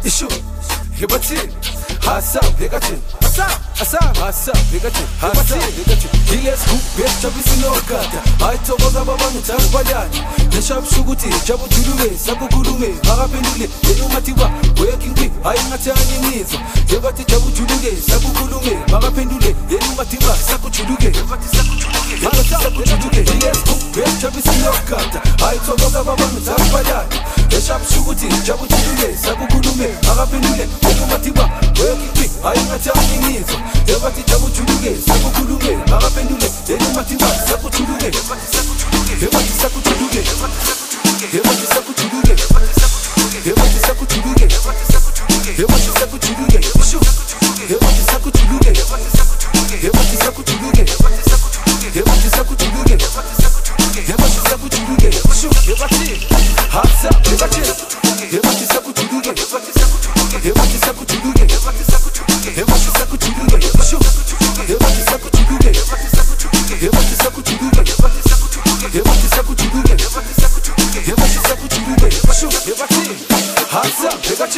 Ishu, Hibatin, Hasa, Vegatin, Asa, Hasa, Vegatin, Hasa, Vegatin. Hiles Cook, Best Chabisinokata, I told Baban, Taspadani, the Shop Suguti, Jabu Tulume, Sabu Gudume, Harapendule, Yenu Matiba, working quick, I am not telling you. Yabati Jabu Tuluge, Sabu Gudume, Harapendule, Yenu Matiba, Saku Tuluge, Saku Tuluge, Hiles Cook, Best Chabisinokata, I told Baban, Taspadani, the Shop Suguti, Jabu Tuluge, Sabu Gudume, Harapendule, Yenu Matiba, working quick, I am not telling you. Yabati Jabu Tuluge, Sabu Gudume, Harapendule, Yenu Matiba, Saku Tuluge, Yabati Saku Tuluge, Yabati Saku Tuluge, Yabati Saku Tuluge, Yabati Saku Tuluge, Yabati Saku Tuluge, Yabati Saku Tuluge, Yabati Saku Tuluge, Yabati Saku Tuluge, Yabati Hasa, Yabati Yabati Saku Tuluge, Yabati Saku Tuluge, Yabati Saku Tuluge, Yabati Saku Tuluge, Yabati Saku Tuluge, Yabati Saku Tuluge, Yabati Saku Tuluge, Yabati Hasa, Yabati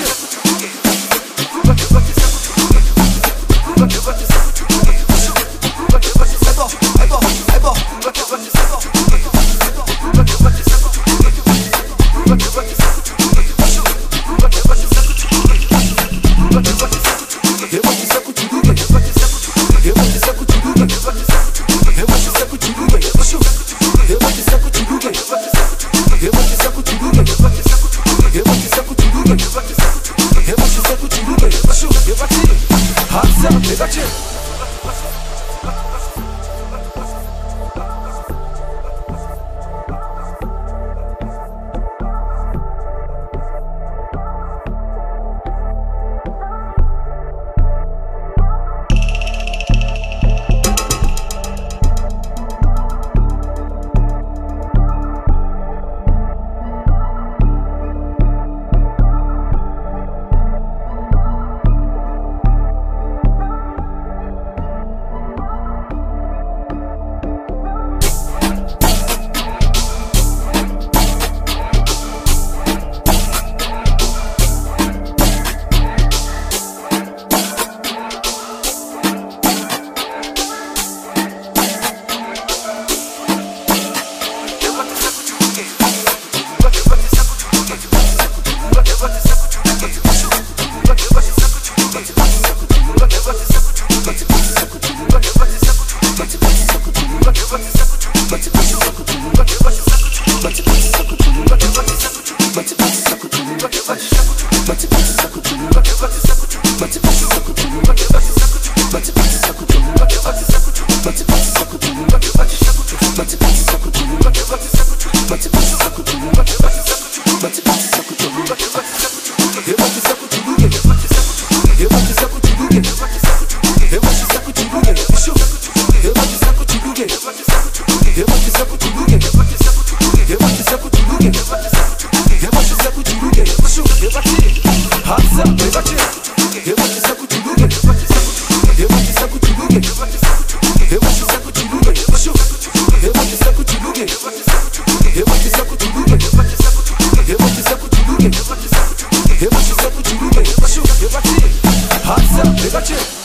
Hasa,